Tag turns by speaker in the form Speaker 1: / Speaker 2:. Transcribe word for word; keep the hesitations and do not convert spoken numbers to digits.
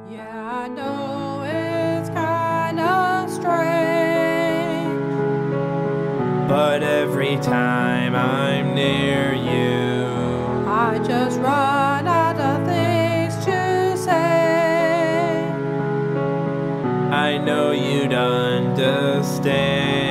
Speaker 1: Yeah, I know it's kinda strange,
Speaker 2: but every time I'm near you,
Speaker 1: I just run out of things to say.
Speaker 2: I know you'd understand.